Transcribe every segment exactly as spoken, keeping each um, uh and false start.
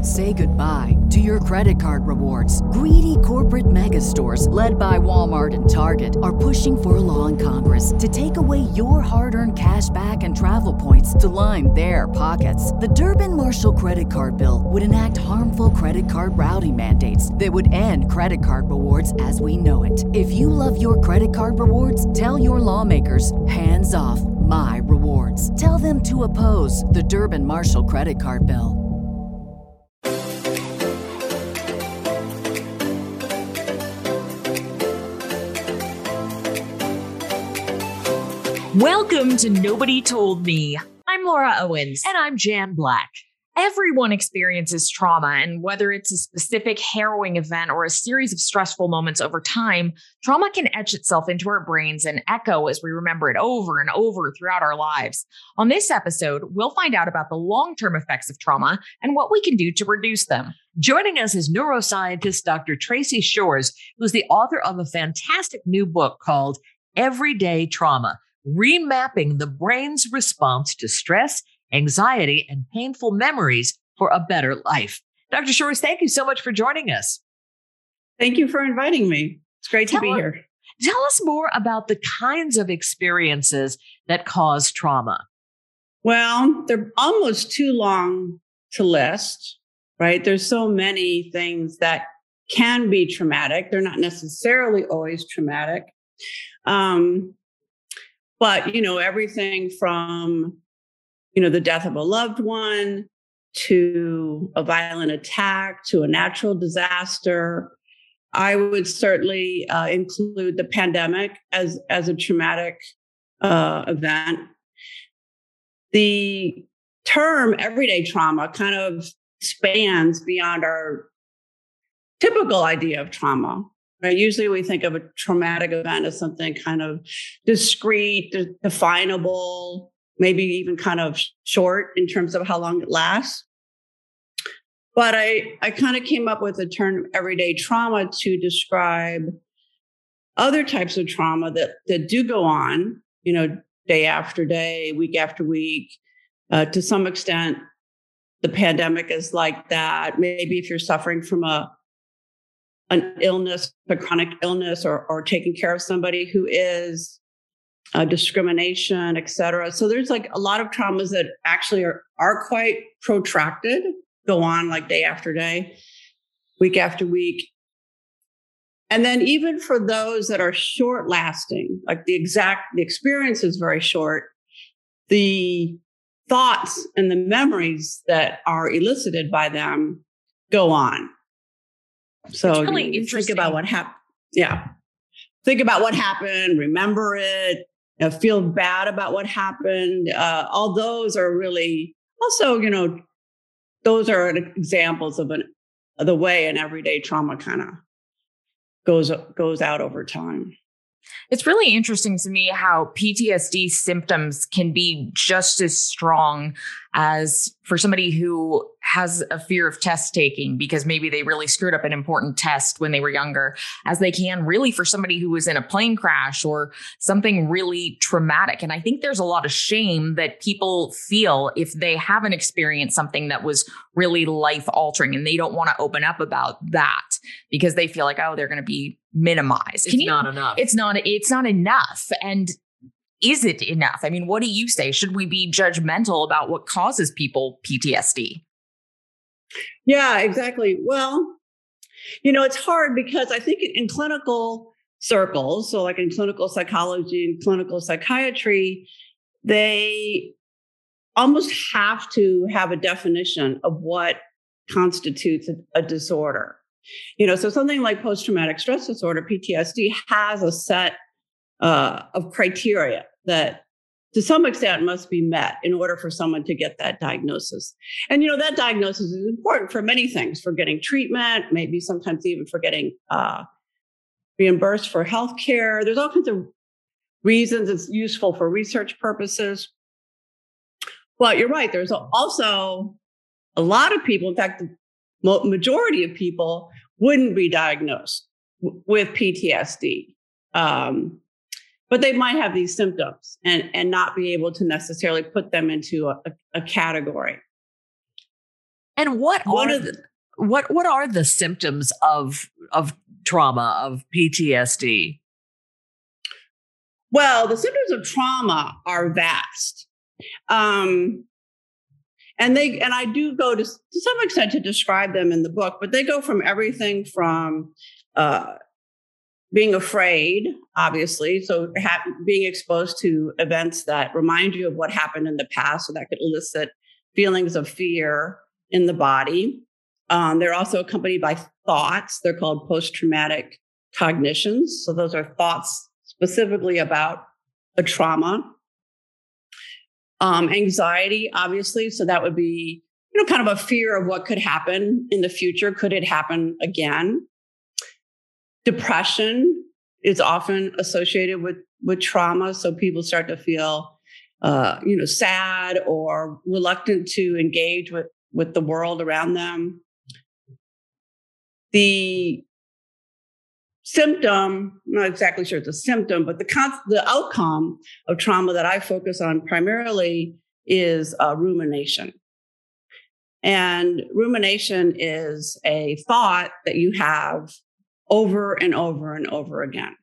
Say goodbye to your credit card rewards. Greedy corporate mega stores, led by Walmart and Target, are pushing for a law in Congress to take away your hard-earned cash back and travel points to line their pockets. The Durbin-Marshall credit card bill would enact harmful credit card routing mandates that would end credit card rewards as we know it. If you love your credit card rewards, tell your lawmakers, hands off my rewards. Tell them to oppose the Durbin-Marshall credit card bill. Welcome to Nobody Told Me. I'm Laura Owens. And I'm Jan Black. Everyone experiences trauma, and whether it's a specific harrowing event or a series of stressful moments over time, trauma can etch itself into our brains and echo as we remember it over and over throughout our lives. On this episode, we'll find out about the long-term effects of trauma and what we can do to reduce them. Joining us is neuroscientist Doctor Tracy Shores, who's the author of a fantastic new book called Everyday Trauma: Remapping the Brain's Response to Stress, Anxiety, and Painful Memories for a Better Life. Doctor Shores, thank you so much for joining us. Thank you for inviting me. It's great tell to be us, here. Tell us more about the kinds of experiences that cause trauma. Well, they're almost too long to list, right? There's so many things that can be traumatic. They're not necessarily always traumatic. Um, But, you know, everything from, you know, the death of a loved one to a violent attack to a natural disaster. I would certainly uh, include the pandemic as, as a traumatic uh, event. The term everyday trauma kind of spans beyond our typical idea of trauma. Right? Usually we think of a traumatic event as something kind of discrete, de- definable, maybe even kind of short in terms of how long it lasts. But I, I kind of came up with the term everyday trauma to describe other types of trauma that, that do go on, you know, day after day, week after week. Uh, to some extent, the pandemic is like that. Maybe if you're suffering from a an illness, a chronic illness, or, or taking care of somebody who is uh, discrimination, et cetera. So there's like a lot of traumas that actually are, are quite protracted, go on like day after day, week after week. And then even for those that are short lasting, like the exact, the experience is very short, the thoughts and the memories that are elicited by them go on. So it's really you know, interesting. Think about what happened. Yeah. Think about what happened, remember it, you know, feel bad about what happened. Uh, all those are really also, you know, those are examples of, an, of the way an everyday trauma kind of goes, goes out over time. It's really interesting to me how P T S D symptoms can be just as strong as for somebody who has a fear of test taking because maybe they really screwed up an important test when they were younger, as they can really for somebody who was in a plane crash or something really traumatic. And I think there's a lot of shame that people feel if they haven't experienced something that was really life altering, and they don't want to open up about that because they feel like, oh, they're going to be minimized. It's Can you, not enough. It's not, it's not enough. And is it enough? I mean, what do you say? Should we be judgmental about what causes people P T S D? Yeah, exactly. Well, you know, it's hard because I think in clinical circles, so like in clinical psychology and clinical psychiatry, they almost have to have a definition of what constitutes a, a disorder. You know, so something like post-traumatic stress disorder, P T S D, has a set uh, of criteria that to some extent must be met in order for someone to get that diagnosis. And, you know, that diagnosis is important for many things, for getting treatment, maybe sometimes even for getting uh, reimbursed for healthcare. There's all kinds of reasons it's useful for research purposes. Well, you're right. There's also a lot of people, in fact, the majority of people wouldn't be diagnosed w- with P T S D. Um, but they might have these symptoms and, and not be able to necessarily put them into a, a category. And what One are of the, the, what what are the symptoms of of trauma, of P T S D? well, the symptoms of trauma are vast. Um, and they and I do go to, to some extent to describe them in the book, but they go from everything from uh, being afraid, obviously, so ha- being exposed to events that remind you of what happened in the past, so that could elicit feelings of fear in the body. Um, they're also accompanied by thoughts. They're called post-traumatic cognitions. So those are thoughts specifically about a trauma. Um, anxiety, obviously. So that would be, you know, kind of a fear of what could happen in the future. Could it happen again? Depression is often associated with, with trauma. So people start to feel, uh, you know, sad or reluctant to engage with, with the world around them. The symptom, I'm not exactly sure it's a symptom, but the con- the outcome of trauma that I focus on primarily is uh, rumination. And rumination is a thought that you have over and over and over again.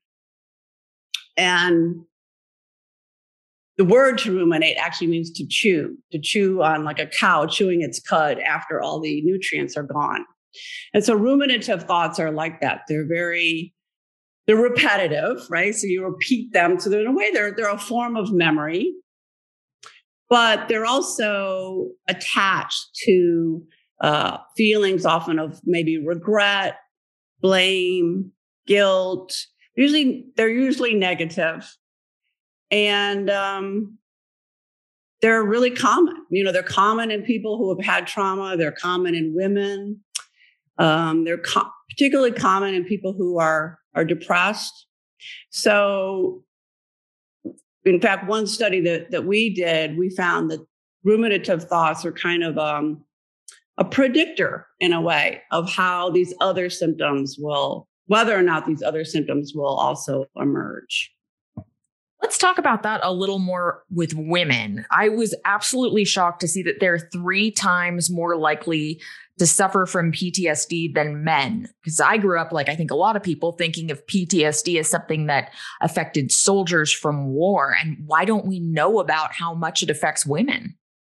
And the word to ruminate actually means to chew, to chew on like a cow chewing its cud after all the nutrients are gone. And so ruminative thoughts are like that. They're very, they're repetitive, right? So you repeat them. So they're, in a way, they're, they're a form of memory, but they're also attached to uh, feelings often of maybe regret, blame, guilt. Usually, they're usually negative. And um, they're really common. You know, they're common in people who have had trauma. They're common in women. Um, they're co- particularly common in people who are, are depressed. So, in fact, one study that, that we did, we found that ruminative thoughts are kind of um, a predictor, in a way, of how these other symptoms will, whether or not these other symptoms will also emerge. Let's talk about that a little more with women. I was absolutely shocked to see that they're three times more likely to suffer from P T S D than men. Because I grew up, like I think a lot of people, thinking of P T S D as something that affected soldiers from war. And why don't we know about how much it affects women?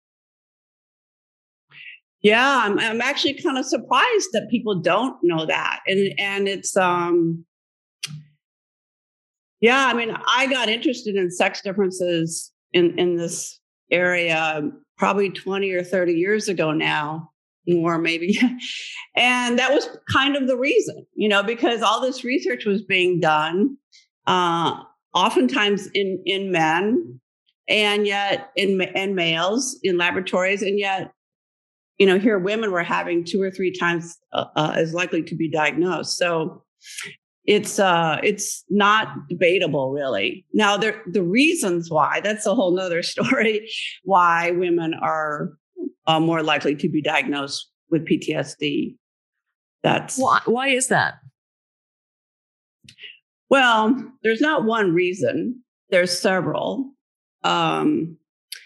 Yeah, I'm, I'm actually kind of surprised that people don't know that. And, and it's, um, yeah, I mean, I got interested in sex differences in, in this area probably twenty or thirty years ago now, more maybe. And that was kind of the reason, you know, because all this research was being done, uh, oftentimes in, in men, and yet in, in males in laboratories, and yet, you know, here women were having two or three times uh, uh, as likely to be diagnosed. So it's uh, it's not debatable, really. Now, there, the reasons why, that's a whole nother story, why women are uh, more likely to be diagnosed with P T S D. That's Why, why is that? Well, there's not one reason. There's several. Um,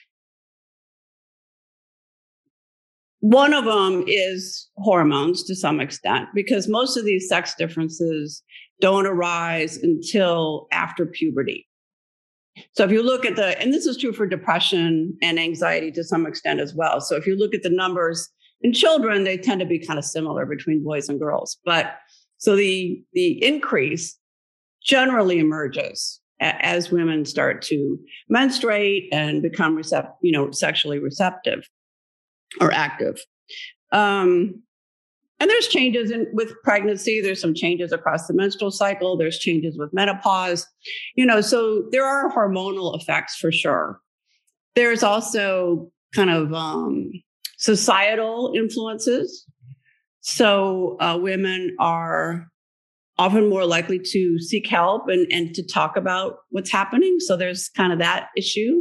One of them is hormones to some extent, because most of these sex differences don't arise until after puberty. So if you look at the, and this is true for depression and anxiety to some extent as well. So if you look at the numbers in children, they tend to be kind of similar between boys and girls. But so the, the increase generally emerges as women start to menstruate and become recept, you know, sexually receptive or active. Um, and there's changes in with pregnancy. There's some changes across the menstrual cycle. There's changes with menopause. You know, so there are hormonal effects for sure. There's also kind of um, societal influences. So uh, women are often more likely to seek help and, and to talk about what's happening. So there's kind of that issue.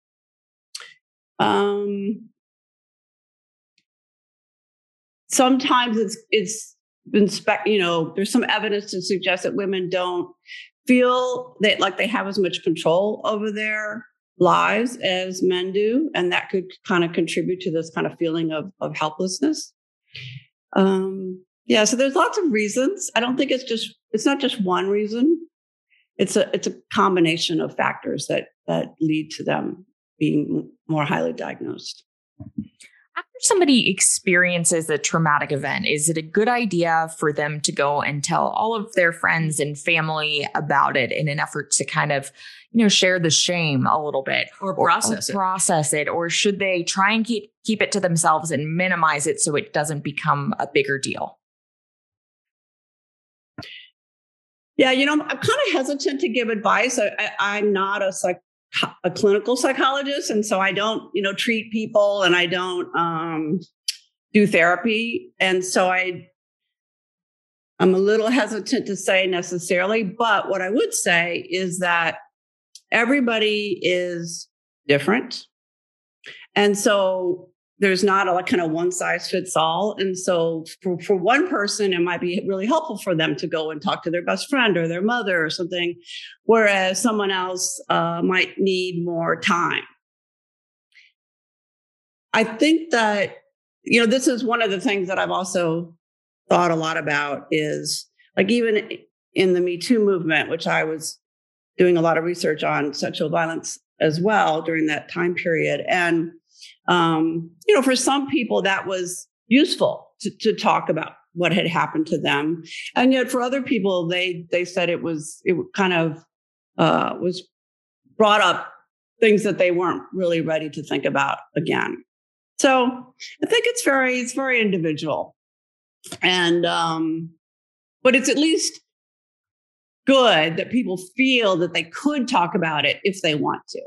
Um, Sometimes it's it's been spec, you know, there's some evidence to suggest that women don't feel that like they have as much control over their lives as men do, and that could kind of contribute to this kind of feeling of, of helplessness. Um, yeah, so there's lots of reasons. I don't think it's just it's not just one reason. It's a it's a combination of factors that that lead to them being more highly diagnosed. After somebody experiences a traumatic event, is it a good idea for them to go and tell all of their friends and family about it in an effort to kind of, you know, share the shame a little bit or process or, or it? Process it, or should they try and keep keep it to themselves and minimize it so it doesn't become a bigger deal? Yeah, you know, I'm kind of hesitant to give advice. I, I, I'm not a psych. a clinical psychologist. And so I don't, you know, treat people and I don't um, do therapy. And so I, I'm a little hesitant to say necessarily, but what I would say is that everybody is different. And so there's not a kind of one size fits all. And so for, for one person, it might be really helpful for them to go and talk to their best friend or their mother or something, whereas someone else uh, might need more time. I think that, you know, this is one of the things that I've also thought a lot about is like even in the Me Too movement, which I was doing a lot of research on sexual violence as well during that time period. And Um, you know, for some people that was useful to, to talk about what had happened to them. And yet for other people, they, they said it was, it kind of, uh, was brought up things that they weren't really ready to think about again. So I think it's very, it's very individual. And, um, but it's at least good that people feel that they could talk about it if they want to.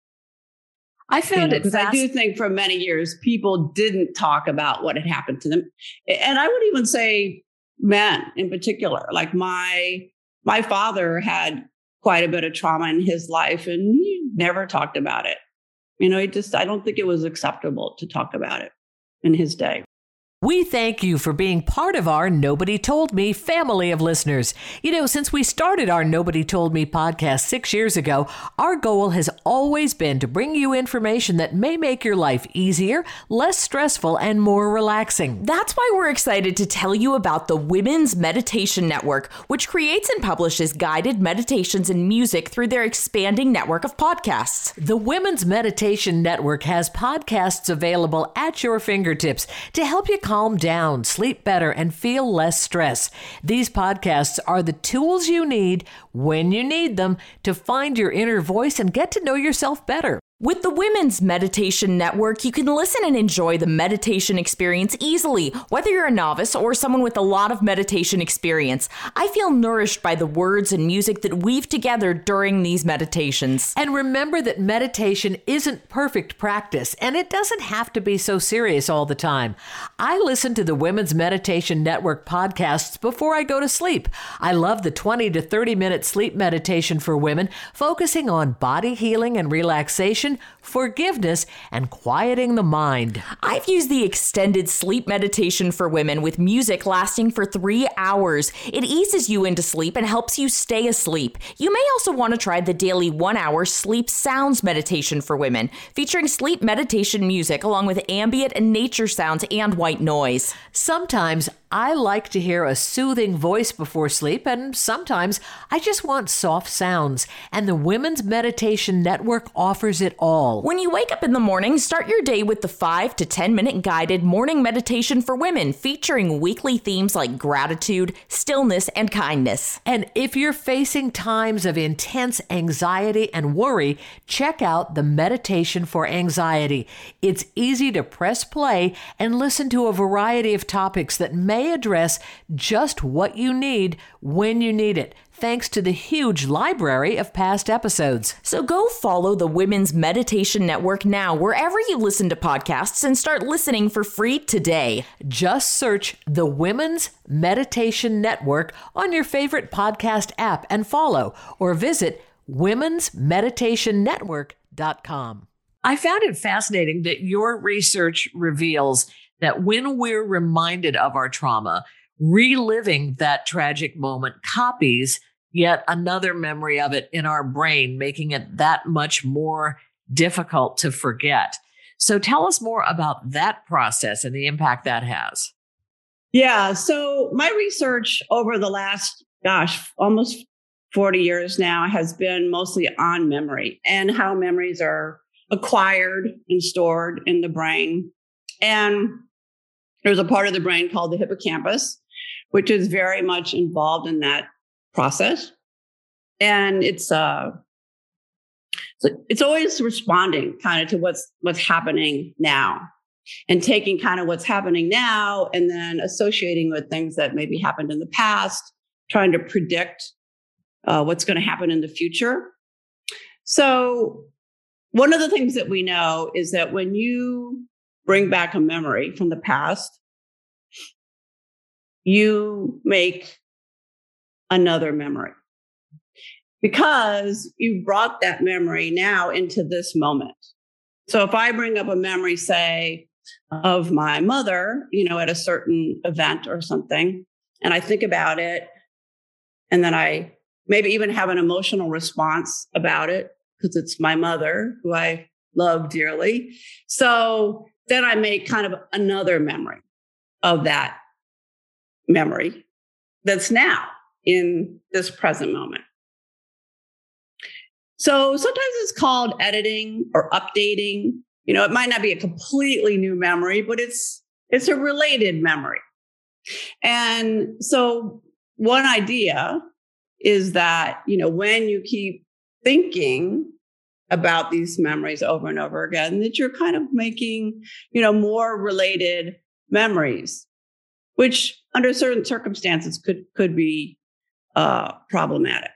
I found you know, it because I do think for many years, people didn't talk about what had happened to them. And I would even say men in particular, like my, my father had quite a bit of trauma in his life and he never talked about it. You know, he just, I don't think it was acceptable to talk about it in his day. We thank you for being part of our Nobody Told Me family of listeners. You know, since we started our Nobody Told Me podcast six years ago, our goal has always been to bring you information that may make your life easier, less stressful, and more relaxing. That's why we're excited to tell you about the Women's Meditation Network, which creates and publishes guided meditations and music through their expanding network of podcasts. The Women's Meditation Network has podcasts available at your fingertips to help you calm down, sleep better, and feel less stress. These podcasts are the tools you need when you need them to find your inner voice and get to know yourself better. With the Women's Meditation Network, you can listen and enjoy the meditation experience easily, whether you're a novice or someone with a lot of meditation experience. I feel nourished by the words and music that weave together during these meditations. And remember that meditation isn't perfect practice, and it doesn't have to be so serious all the time. I listen to the Women's Meditation Network podcasts before I go to sleep. I love the twenty to thirty minute sleep meditation for women, focusing on body healing and relaxation, forgiveness, and quieting the mind. I've used the extended sleep meditation for women with music lasting for three hours. It eases you into sleep and helps you stay asleep. You may also want to try the daily one-hour sleep sounds meditation for women, featuring sleep meditation music along with ambient and nature sounds and white noise. Sometimes I like to hear a soothing voice before sleep, and sometimes I just want soft sounds, and the Women's Meditation Network offers it all. When you wake up in the morning, start your day with the five to ten minute guided morning meditation for women, featuring weekly themes like gratitude, stillness, and kindness. And if you're facing times of intense anxiety and worry, check out the Meditation for Anxiety. It's easy to press play and listen to a variety of topics that may address just what you need when you need it, thanks to the huge library of past episodes. So go follow the Women's Meditation Network now, wherever you listen to podcasts, and start listening for free today. Just search the Women's Meditation Network on your favorite podcast app and follow, or visit womens meditation network dot com. I found it fascinating that your research reveals that when we're reminded of our trauma, reliving that tragic moment copies yet another memory of it in our brain, making it that much more difficult to forget. So tell us more about that process and the impact that has. Yeah. So my research over the last, gosh, almost forty years now has been mostly on memory and how memories are acquired and stored in the brain. And there's a part of the brain called the hippocampus, which is very much involved in that process. And it's uh, it's always responding kind of to what's what's happening now, and taking kind of what's happening now and then associating with things that maybe happened in the past, trying to predict uh, what's going to happen in the future. So one of the things that we know is that when you bring back a memory from the past, you make another memory because you brought that memory now into this moment. So if I bring up a memory, say, of my mother, you know, at a certain event or something, and I think about it, and then I maybe even have an emotional response about it because it's my mother who I love dearly. So then I make kind of another memory of that memory that's now in this present moment. So sometimes it's called editing or updating. You know, it might not be a completely new memory, but it's it's a related memory. And so one idea is that, you know, when you keep thinking about these memories over and over again, that you're kind of making, you know, more related memories, which under certain circumstances could could be uh, problematic.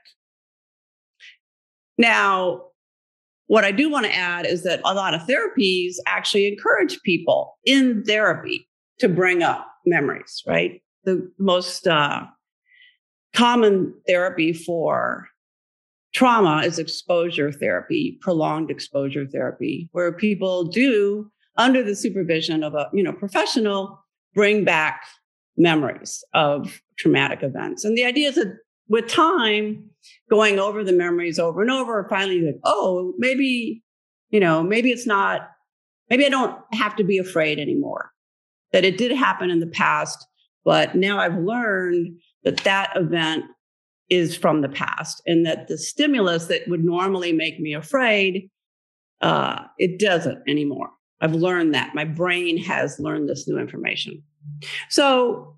Now, what I do want to add is that a lot of therapies actually encourage people in therapy to bring up memories, right? The most uh, common therapy for trauma is exposure therapy, prolonged exposure therapy, where people do, under the supervision of a you know professional, bring back memories of traumatic events. And the idea is that with time, going over the memories over and over, finally, like, oh, maybe, you know, maybe it's not, maybe I don't have to be afraid anymore, that it did happen in the past, but now I've learned that that event is from the past and that the stimulus that would normally make me afraid, uh, it doesn't anymore. I've learned that. My brain has learned this new information. So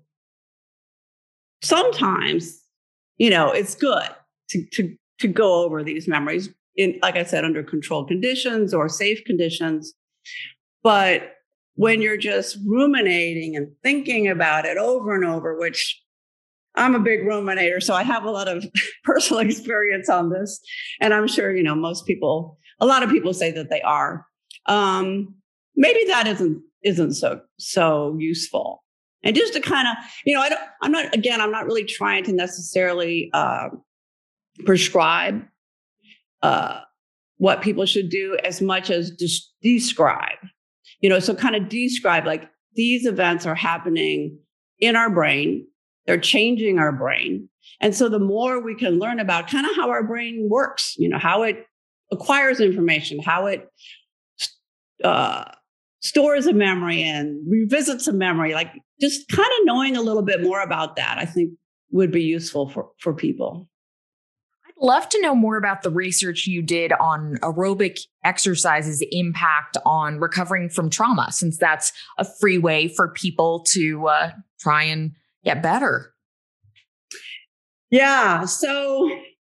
sometimes, you know, it's good to, to, to go over these memories in, like I said, under controlled conditions or safe conditions. But when you're just ruminating and thinking about it over and over, which I'm a big ruminator, so I have a lot of personal experience on this. And I'm sure, you know, most people, a lot of people say that they are. Um, maybe that isn't isn't so so useful. And just to kind of, you know, I don't, I'm not, again, I'm not really trying to necessarily uh, prescribe uh, what people should do as much as just describe, you know, so kind of describe like these events are happening in our brain. They're changing our brain. And so the more we can learn about kind of how our brain works, you know, how it acquires information, how it uh, stores a memory and revisits a memory, like just kind of knowing a little bit more about that, I think would be useful for, for people. I'd love to know more about the research you did on aerobic exercise's impact on recovering from trauma, since that's a free way for people to uh, try and get better. Yeah. So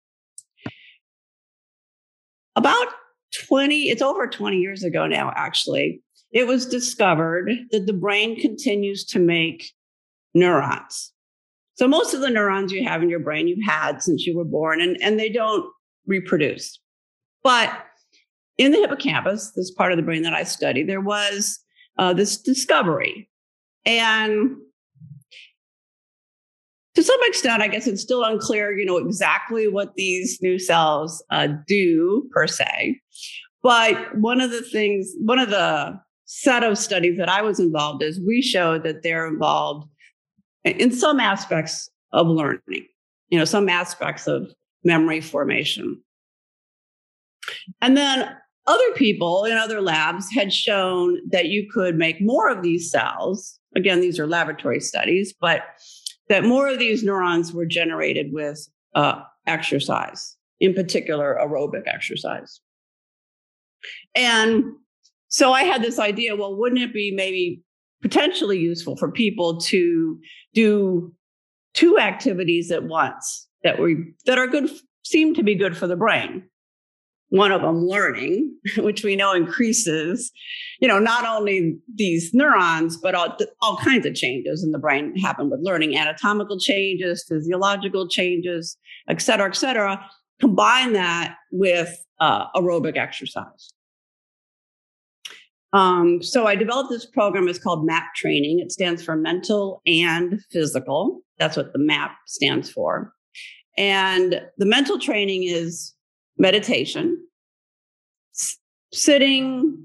about twenty, it's over twenty years ago now, actually, it was discovered that the brain continues to make neurons. So most of the neurons you have in your brain, you've had since you were born, and, and they don't reproduce. But in the hippocampus, this part of the brain that I study, there was uh, this discovery. And to some extent, I guess it's still unclear, you know, exactly what these new cells uh, do per se. But one of the things, one of the set of studies that I was involved in, we showed that they're involved in some aspects of learning, you know, some aspects of memory formation. And then other people in other labs had shown that you could make more of these cells. Again, these are laboratory studies, but that more of these neurons were generated with uh, exercise, in particular aerobic exercise. And so I had this idea, well, wouldn't it be maybe potentially useful for people to do two activities at once that we that are good, seem to be good for the brain? One of them, learning, which we know increases, you know, not only these neurons, but all, all kinds of changes in the brain happen with learning, anatomical changes, physiological changes, et cetera, et cetera. Combine that with uh, aerobic exercise. Um, so I developed this program. It's called MAP training. It stands for mental and physical. That's what the MAP stands for. And the mental training is meditation, s- sitting,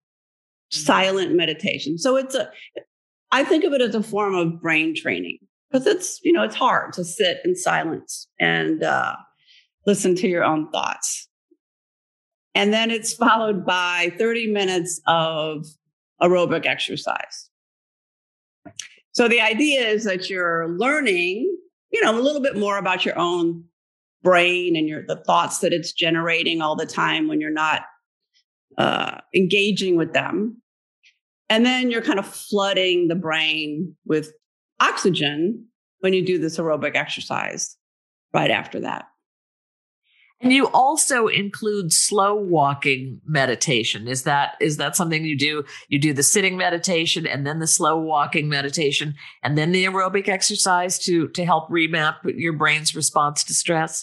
silent meditation. So it's a, I think of it as a form of brain training because it's, you know, it's hard to sit in silence and uh, listen to your own thoughts. And then it's followed by thirty minutes of aerobic exercise. So the idea is that you're learning, you know, a little bit more about your own brain and your the thoughts that it's generating all the time when you're not uh, engaging with them. And then you're kind of flooding the brain with oxygen when you do this aerobic exercise right after that. And you also include slow walking meditation. Is that is that something you do? You do the sitting meditation and then the slow walking meditation and then the aerobic exercise to, to help remap your brain's response to stress?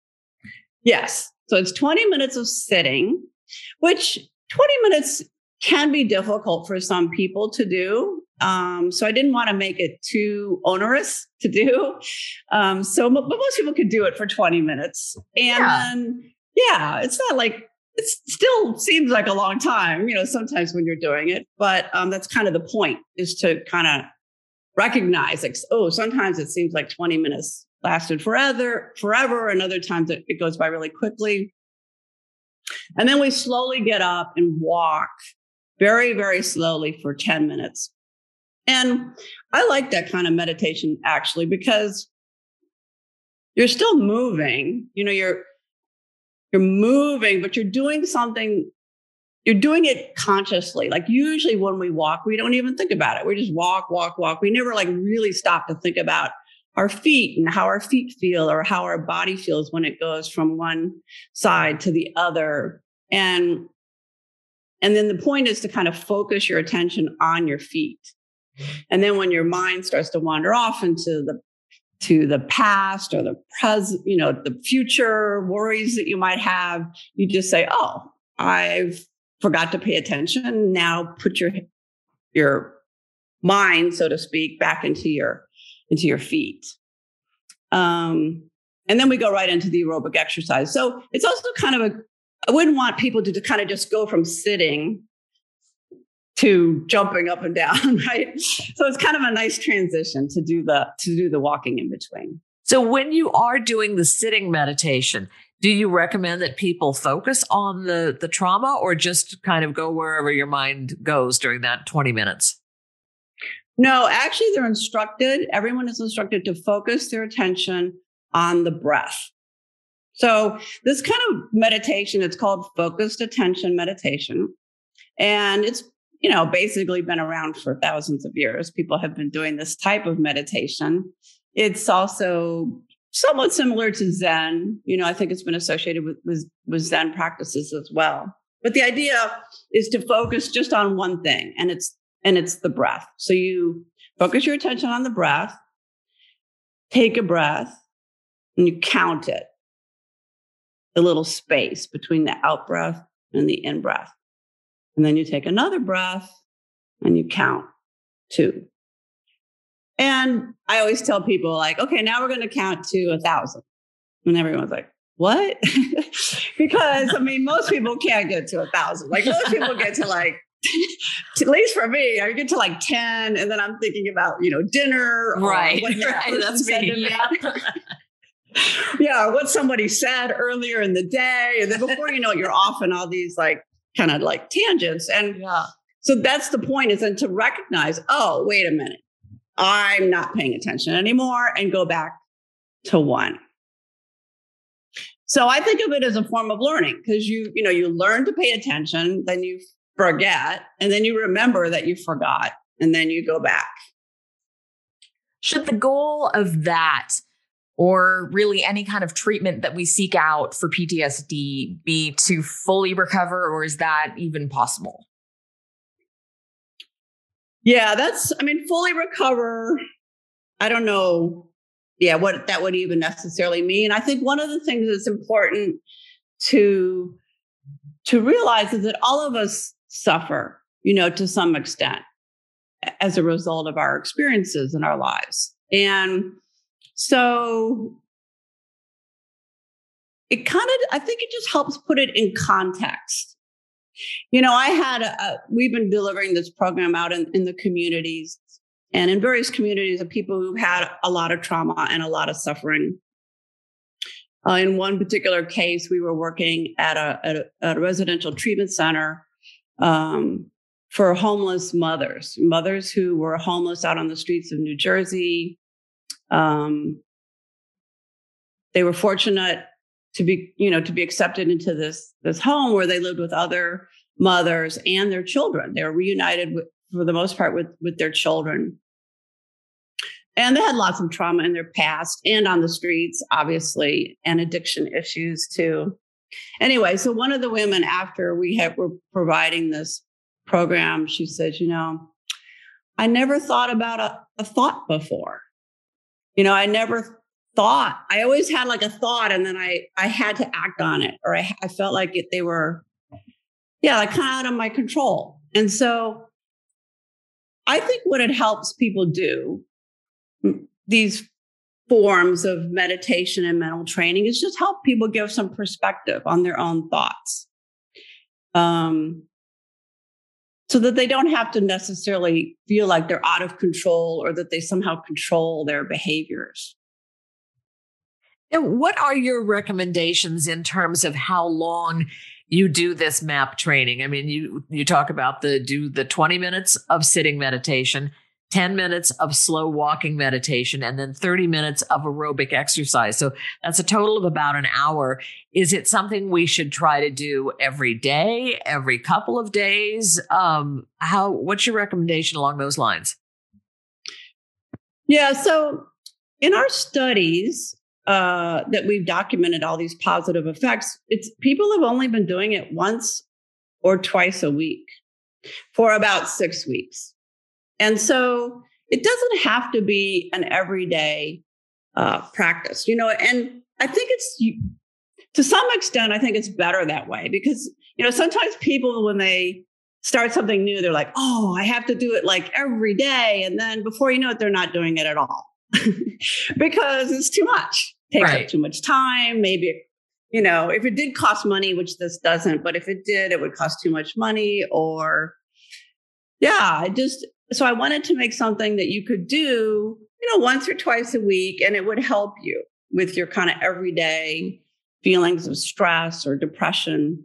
Yes. So it's twenty minutes of sitting, which twenty minutes can be difficult for some people to do. Um, so I didn't want to make it too onerous to do. Um, so but most people could do it for twenty minutes. And Yeah. then, yeah, it's not like, it still seems like a long time, you know, sometimes when you're doing it, but um, that's kind of the point, is to kind of recognize, like, oh, sometimes it seems like twenty minutes lasted forever, forever, and other times it, it goes by really quickly. And then we slowly get up and walk very, very slowly for ten minutes. And I like that kind of meditation actually, because you're still moving, you know, you're, you're moving, but you're doing something, you're doing it consciously. Like usually when we walk, we don't even think about it. We just walk, walk, walk. We never like really stop to think about our feet and how our feet feel or how our body feels when it goes from one side to the other. And, and then the point is to kind of focus your attention on your feet. And then when your mind starts to wander off into the to the past or the present, you know, the future worries that you might have, you just say, "Oh, I've forgot to pay attention." Now put your your mind, so to speak, back into your into your feet. Um, and then we go right into the aerobic exercise. So it's also kind of a, I wouldn't want people to, to kind of just go from sitting to jumping up and down, right? So it's kind of a nice transition to do the to do the walking in between. So when you are doing the sitting meditation, do you recommend that people focus on the, the trauma or just kind of go wherever your mind goes during that twenty minutes? No, actually, they're instructed. Everyone is instructed to focus their attention on the breath. So this kind of meditation, it's called focused attention meditation. And it's, you know, basically been around for thousands of years. People have been doing this type of meditation. It's also somewhat similar to Zen. You know, I think it's been associated with, with, with Zen practices as well. But the idea is to focus just on one thing, and it's and it's the breath. So you focus your attention on the breath, take a breath, and you count it, the little space between the out breath and the in breath. And then you take another breath and you count two. And I always tell people like, okay, now we're going to count to a thousand. And everyone's like, what? Because I mean, most people can't get to a thousand. Like most people get to like, at least for me, I get to like ten. And then I'm thinking about, you know, dinner. Right. Or what Right. That's me. me. Yeah. Or what somebody said earlier in the day. And then before you know it, you're off in all these like kind of like tangents. And Yeah. so that's the point, is then to recognize, oh, wait a minute, I'm not paying attention anymore, and go back to one. So I think of it as a form of learning, because you, you know, you learn to pay attention, then you forget, and then you remember that you forgot, and then you go back. Should the goal of that, or really any kind of treatment that we seek out for P T S D, be to fully recover, or is that even possible? Yeah, that's, I mean, fully recover. I don't know. Yeah, what that would even necessarily mean. I think one of the things that's important to, to realize is that all of us suffer, you know, to some extent as a result of our experiences in our lives. And so it kind of, I think it just helps put it in context. You know, I had, a, we've been delivering this program out in, in the communities and in various communities of people who've had a lot of trauma and a lot of suffering. Uh, in one particular case, we were working at a, at a, at a residential treatment center um, for homeless mothers, mothers who were homeless out on the streets of New Jersey. Um, they were fortunate to be, you know, to be accepted into this, this home where they lived with other mothers and their children. They were reunited with, for the most part, with, with their children. And they had lots of trauma in their past and on the streets, obviously, and addiction issues too. Anyway, so one of the women, after we had, were providing this program, she said, you know, I never thought about a, a thought before. You know, I never thought, I always had like a thought, and then I, I had to act on it, or I, I felt like it, they were, yeah, like kind of out of my control. And so I think what it helps people do, these forms of meditation and mental training, is just help people give some perspective on their own thoughts. Um, so that they don't have to necessarily feel like they're out of control or that they somehow control their behaviors. And what are your recommendations in terms of how long you do this MAP training? I mean, you you talk about the do the twenty minutes of sitting meditation, ten minutes of slow walking meditation, and then thirty minutes of aerobic exercise. So that's a total of about an hour. Is it something we should try to do every day, every couple of days? Um, how? What's your recommendation along those lines? Yeah, so in our studies uh, that we've documented all these positive effects, it's people have only been doing it once or twice a week for about six weeks. And so it doesn't have to be an everyday uh, practice, you know, and I think it's, to some extent, I think it's better that way because, you know, sometimes people, when they start something new, they're like, oh, I have to do it like every day. And then before you know it, they're not doing it at all because it's too much, it takes right. up too much time. Maybe, you know, if it did cost money, which this doesn't, but if it did, it would cost too much money or, yeah, I just, so I wanted to make something that you could do, you know, once or twice a week, and it would help you with your kind of everyday feelings of stress or depression.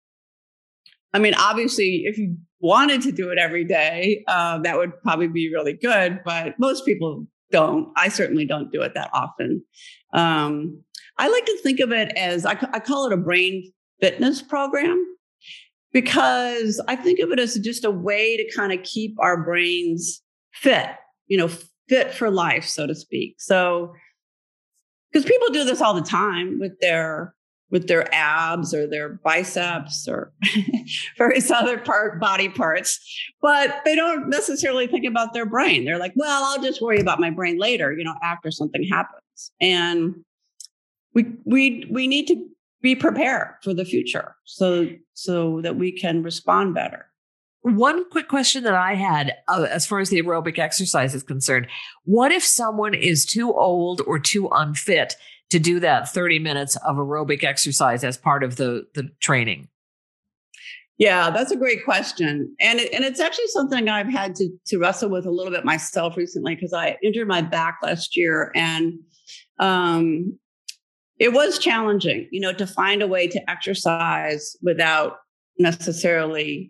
I mean, obviously, if you wanted to do it every day, uh, that would probably be really good, but most people don't. I certainly don't do it that often. Um, I like to think of it as, I, I call it a brain fitness program, because I think of it as just a way to kind of keep our brains fit, you know, fit for life, so to speak. So, because people do this all the time with their with their abs or their biceps or various other part body parts, but they don't necessarily think about their brain. They're like, well, I'll just worry about my brain later, you know, after something happens. And we we we need to be prepared for the future so so that we can respond better. One quick question that I had uh, as far as the aerobic exercise is concerned, what if someone is too old or too unfit to do that thirty minutes of aerobic exercise as part of the, the training? Yeah, that's a great question. And, it, and it's actually something I've had to, to wrestle with a little bit myself recently, because I injured my back last year, and um, it was challenging, you know, to find a way to exercise without necessarily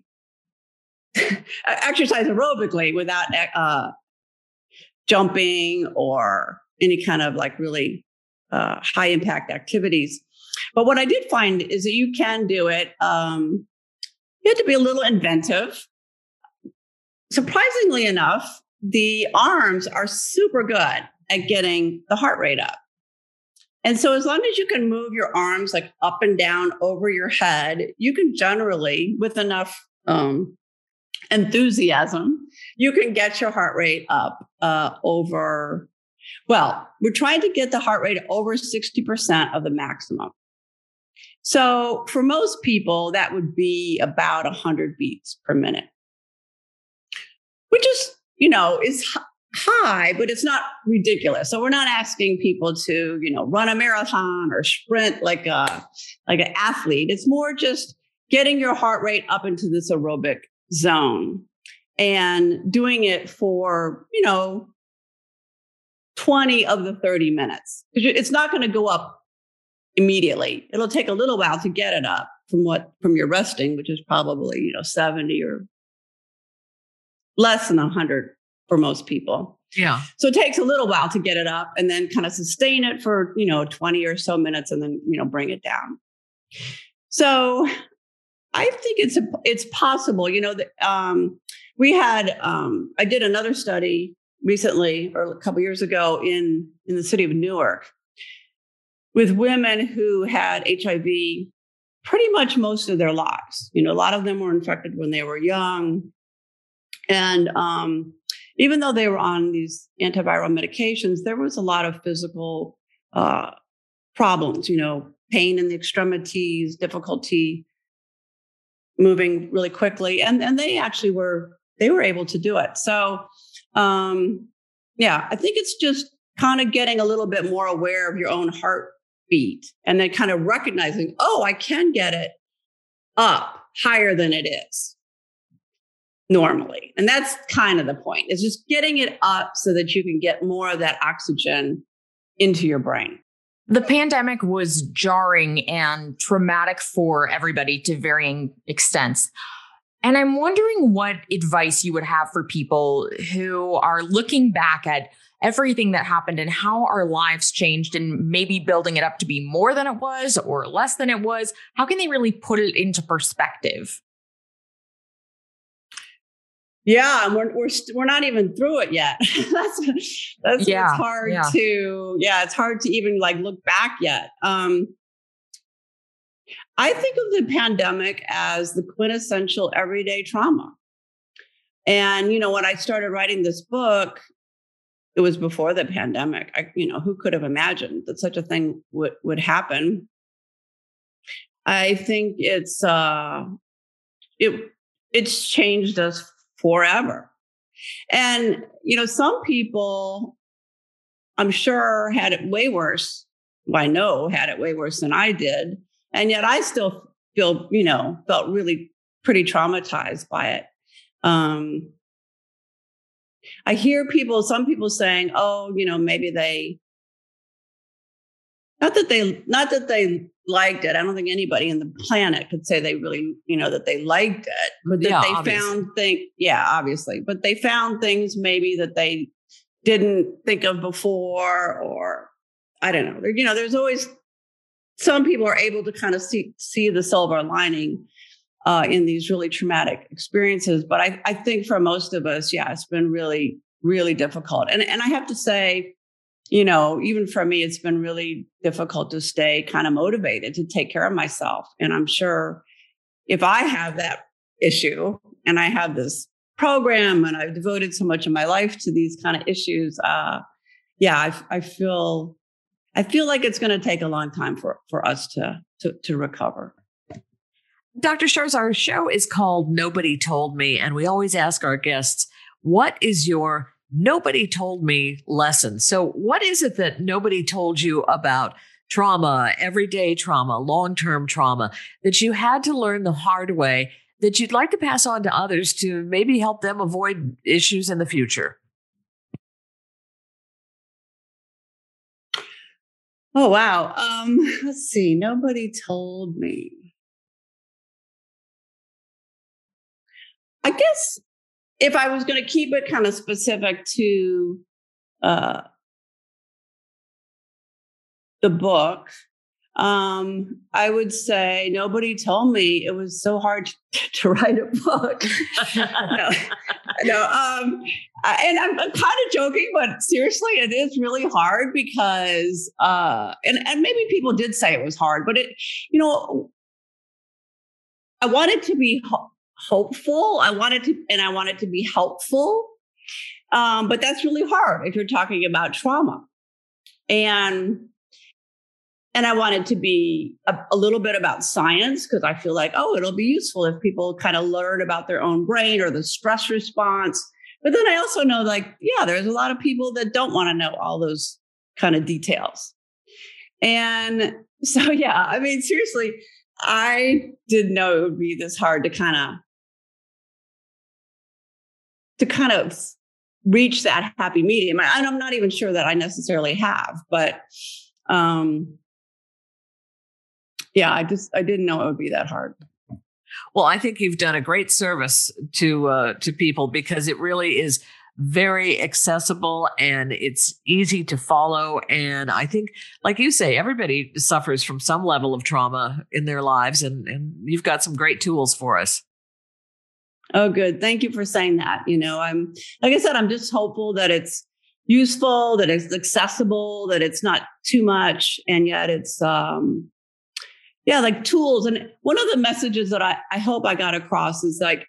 exercise aerobically without uh, jumping or any kind of like really uh, high impact activities. But what I did find is that you can do it. Um, you have to be a little inventive. Surprisingly enough, the arms are super good at getting the heart rate up. And so as long as you can move your arms like up and down over your head, you can generally, with enough um, enthusiasm, you can get your heart rate up uh, over, well, we're trying to get the heart rate over sixty percent of the maximum. So for most people, that would be about one hundred beats per minute, which is, you know, is high, but it's not ridiculous. So we're not asking people to, you know, run a marathon or sprint like a like an athlete. It's more just getting your heart rate up into this aerobic zone and doing it for, you know, twenty of the thirty minutes. It's not going to go up immediately. It'll take a little while to get it up from what from your resting, which is probably, you know, seventy or less than one hundred for most people. Yeah. So it takes a little while to get it up and then kind of sustain it for, you know, twenty or so minutes and then, you know, bring it down. So I think it's a, it's possible, you know, that um, we had, um, I did another study recently or a couple years ago in, in the city of Newark with women who had H I V pretty much most of their lives. You know, a lot of them were infected when they were young. And um, even though they were on these antiviral medications, there was a lot of physical uh, problems, you know, pain in the extremities, difficulty moving really quickly. And, and they actually were, they were able to do it. So, um, yeah, I think it's just kind of getting a little bit more aware of your own heartbeat and then kind of recognizing, oh, I can get it up higher than it is normally. And that's kind of the point. It's just getting it up so that you can get more of that oxygen into your brain. The pandemic was jarring and traumatic for everybody to varying extents. And I'm wondering what advice you would have for people who are looking back at everything that happened and how our lives changed and maybe building it up to be more than it was or less than it was. How can they really put it into perspective? Yeah, and we're we're st- we're not even through it yet. that's that's yeah, it's hard yeah. to yeah, it's hard to even like look back yet. Um, I think of the pandemic as the quintessential everyday trauma. And you know, when I started writing this book, it was before the pandemic. I, you know, who could have imagined that such a thing would would happen? I think it's uh, it it's changed us forever. And, you know, some people, I'm sure, had it way worse. Well, I know had it way worse than I did. And yet I still feel, you know, felt really pretty traumatized by it. Um, I hear people, some people saying, oh, you know, maybe they, not that they, not that they liked it. I don't think anybody in the planet could say they really, you know, that they liked it, but that yeah, they obviously. found things, yeah, obviously, but they found things maybe that they didn't think of before, or I don't know. You know, there's always, some people are able to kind of see, see the silver lining uh, in these really traumatic experiences. But I, I think for most of us, yeah, it's been really, really difficult. And, and I have to say, you know, even for me, it's been really difficult to stay kind of motivated to take care of myself. And I'm sure if I have that issue and I have this program and I've devoted so much of my life to these kind of issues, uh, yeah, I, I feel, I feel like it's going to take a long time for, for us to, to, to recover. Doctor Shores, our show is called Nobody Told Me, and we always ask our guests, what is your nobody told me lesson? So what is it that nobody told you about trauma, everyday trauma, long-term trauma, that you had to learn the hard way, that you'd like to pass on to others to maybe help them avoid issues in the future? Oh, wow. Um, let's see. Nobody told me. I guess if I was going to keep it kind of specific to uh, the book, um, I would say nobody told me it was so hard to, to write a book. no, no um, and I'm, I'm kind of joking, but seriously, it is really hard because, uh, and, and maybe people did say it was hard, but it, you know, I wanted to be ho- hopeful. I wanted to, and I wanted to be helpful. Um, but that's really hard if you're talking about trauma. And, and I wanted to be a, a little bit about science because I feel like, oh, it'll be useful if people kind of learn about their own brain or the stress response. But then I also know, like, yeah, there's a lot of people that don't want to know all those kind of details. And so, yeah, I mean, seriously, I didn't know it would be this hard to kind of to kind of reach that happy medium. And I'm not even sure that I necessarily have, but um, yeah, I just I didn't know it would be that hard. Well, I think you've done a great service to uh, to people because it really is very accessible and it's easy to follow. And I think, like you say, everybody suffers from some level of trauma in their lives, and, and you've got some great tools for us. Oh, good. Thank you for saying that. You know, I'm, like I said, I'm just hopeful that it's useful, that it's accessible, that it's not too much, and yet it's, um, yeah, like tools. And one of the messages that I, I hope I got across is like,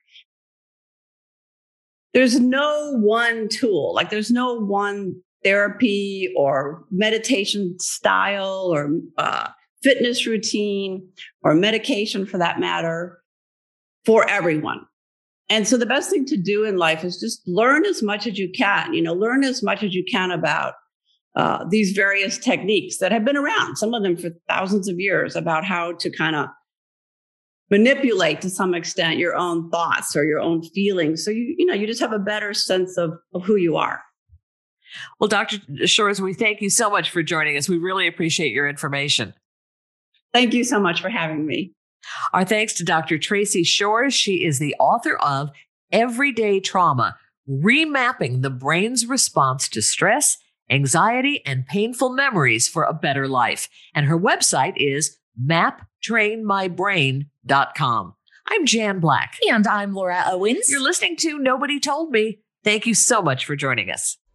there's no one tool, like there's no one therapy or meditation style or uh, fitness routine or medication for that matter for everyone. And so the best thing to do in life is just learn as much as you can, you know, learn as much as you can about uh, these various techniques that have been around, some of them for thousands of years, about how to kind of manipulate to some extent your own thoughts or your own feelings. So, you, you know, you just have a better sense of, of who you are. Well, Doctor Shores, we thank you so much for joining us. We really appreciate your information. Thank you so much for having me. Our thanks to Doctor Tracy Shores. She is the author of Everyday Trauma, Remapping the Brain's Response to Stress, Anxiety, and Painful Memories for a Better Life. And her website is map train my brain dot com. I'm Jan Black. And I'm Laura Owens. You're listening to Nobody Told Me. Thank you so much for joining us.